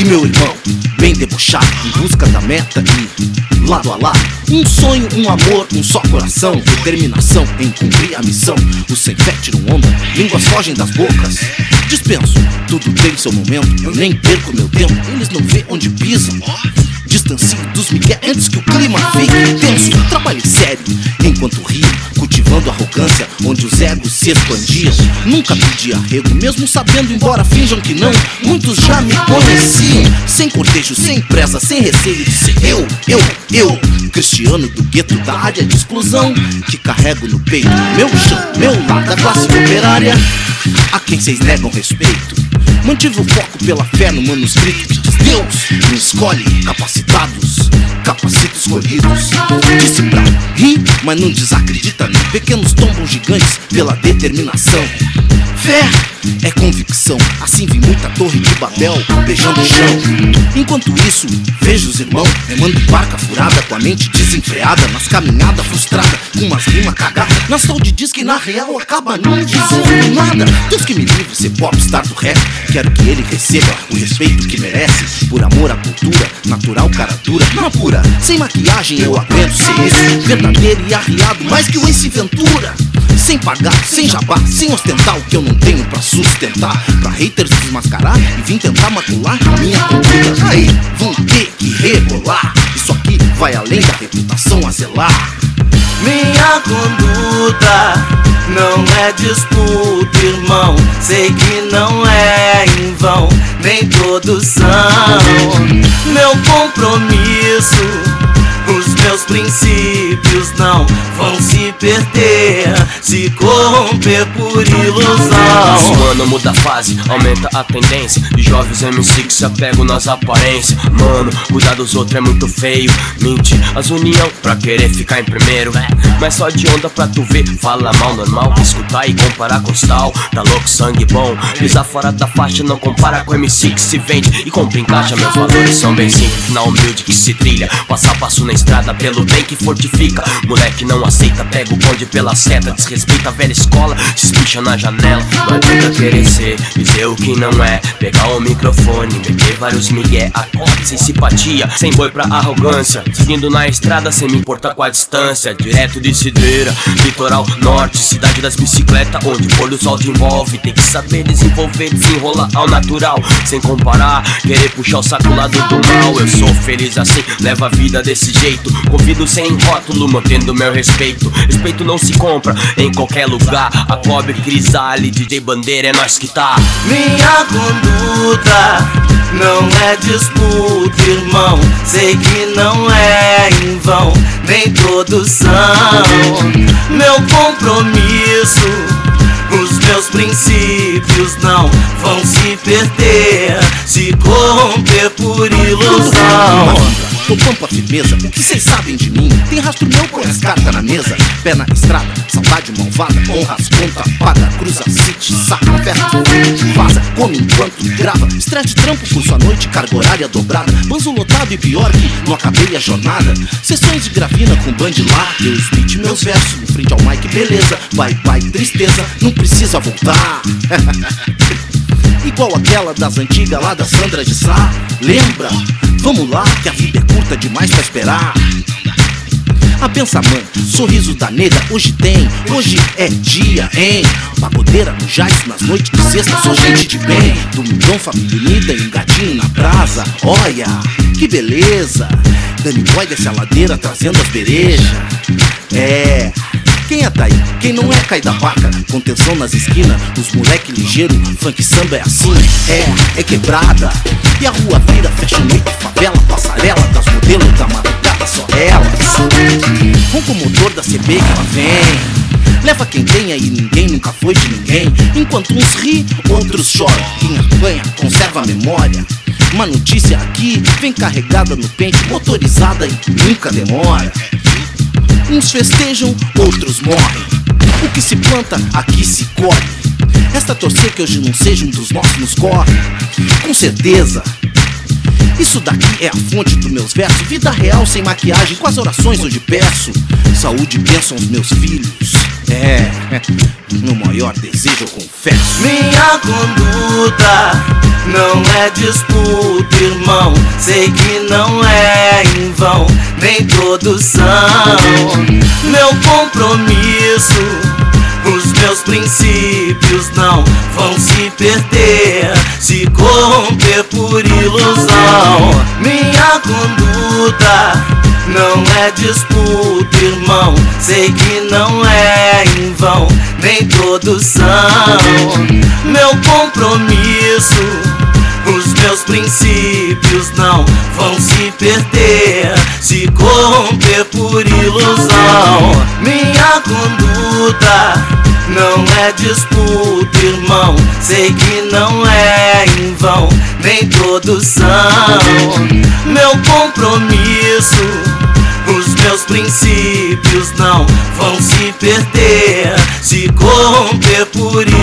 meu irmão, bem debochado, em busca da meta e lado a lado. Um sonho, um amor, um só coração, determinação em cumprir a missão. Os sem fé tiram onda, línguas fogem das bocas. Dispenso, tudo tem seu momento, eu nem perco meu tempo, eles não vê onde pisam. Distancio dos migué antes que o clima fique tenso. Trabalhe sério enquanto rio, cultivando arrogância onde os egos se expandiam. Nunca pedi arrego, mesmo sabendo, embora finjam que não. Muitos já me conheciam, sem cortejo, sem pressa, sem receio de ser eu, cristiano do gueto da área de exclusão, que carrego no peito meu chão, meu lar da classe operária, a quem cês negam respeito. Mantive o foco pela fé no manuscrito que diz Deus me escolhe, capacitados, capacita escolhidos. Disse pra rir, mas não desacredita não. Pequenos tombam gigantes pela determinação. Fé é convicção, assim vi muita torre de Babel beijando o chão. Enquanto isso, vejo os irmãos remando barca furada, com a mente desenfreada, nas caminhadas frustrada, com umas rimas cagadas. Na saúde diz que na real acaba não dizendo nada. Deus que me livre ser popstar do rap, quero que ele receba o respeito que merece. Por amor à cultura, natural, cara dura, não pura. Sem maquiagem eu aprendo ser esse, verdadeiro e arriado, mais que o Ace Ventura. Sem pagar, sem jabá, sem ostentar o que eu não tenho pra sustentar. Pra haters desmascarar e vim tentar macular minha cultura. Aí vão ter que rebolar, isso aqui vai além da reputação a zelar. Minha conduta não é disputa, irmão. Sei que não é em vão, nem todos são. Meu compromisso, os meus princípios não vão se perder, se corromper por ilusão. O ano muda a fase, aumenta a tendência de jovens MC que se apegam nas aparências. Mano, cuidar dos outros é muito feio. Mente as união pra querer ficar em primeiro. Mas só de onda pra tu ver, fala mal, normal. Escutar e comparar com os tal, tá louco, sangue bom. Pisar fora da faixa não compara com MC que se vende e compra em caixa. Meus valores são bem simples, na humilde que se trilha. Passo a passo na estrada pelo bem que fortifica. Moleque não aceita, pega o bonde pela seta. Desrespeita a velha escola, se espicha na janela. Não adianta querer ser, dizer o que não é. Pegar o microfone, meter vários migué. Acorde sem simpatia, sem boi pra arrogância. Seguindo na estrada sem me importar com a distância. Direto de Cidreira, litoral norte, cidade das bicicletas, onde o olho sol te envolve. Tem que saber desenvolver, desenrolar ao natural, sem comparar, querer puxar o saco lá do mal. Eu sou feliz assim, levo a vida desse jeito. Convido sem rótulo, mantendo meu respeito. Respeito não se compra em qualquer lugar. A Cobre, Crisale, DJ Bandeira, é nós que tá. Minha conduta não é disputa, irmão. Sei que não é em vão, nem todos são. Meu compromisso, os meus princípios não vão se perder, se corromper por ilusão. Tô pampa firmeza, o que cês sabem de mim? Tem rastro meu, põe as cartas na mesa. Pé na estrada, saudade malvada, honra as contas, paga, cruza, city, saca, festa, vaza, come enquanto grava. Estresse de trampo por sua noite, carga horária dobrada. Banzo lotado e pior que não acabei a jornada. Sessões de gravina com band lá, eu speech meus versos, em frente ao mic, beleza. Bye bye, tristeza, não precisa voltar. Igual aquela das antigas lá da Sandra de Sá. Lembra? Vamos lá, que a vida é curta demais pra esperar. A benção mãe, sorriso da nega, hoje tem, hoje é dia, hein? Pagodeira no jazz, nas noites de sexta, sou gente de bem. Domingão, família unida e um gatinho na brasa. Olha, que beleza. Danny Boy desce a ladeira trazendo as berejas. É, quem é daí? Quem não é cai da vaca? Contenção nas esquinas, os moleque ligeiro, funk samba é assim, é quebrada. E a rua vira, fecha noite, favela, passarela, das modelos da madrugada, só elas. Ronco o motor da CB que ela vem, leva quem tem aí, ninguém nunca foi de ninguém. Enquanto uns ri, outros choram. Quem apanha, conserva a memória. Uma notícia aqui, vem carregada no pente, motorizada e nunca demora. Uns festejam, outros morrem. O que se planta, aqui se colhe. Resta torcer que hoje não seja um dos nossos nos corre. Com certeza. Isso daqui é a fonte dos meus versos. Vida real sem maquiagem, com as orações hoje peço. Saúde e bênção aos meus filhos. Meu maior desejo eu confesso. Minha conduta não é disputa, irmão. Sei que não é em vão, nem todos são. Meu compromisso, os meus princípios não vão se perder, se corromper por ilusão. Minha conduta não é disputa, irmão. Sei que não é em vão, nem todos são. Meu compromisso, os meus princípios não vão se perder, se corromper por ilusão. Minha conduta não é disputa, irmão. Sei que não é em vão, nem todos são. Meu compromisso, os meus princípios não vão se perder, se corromper por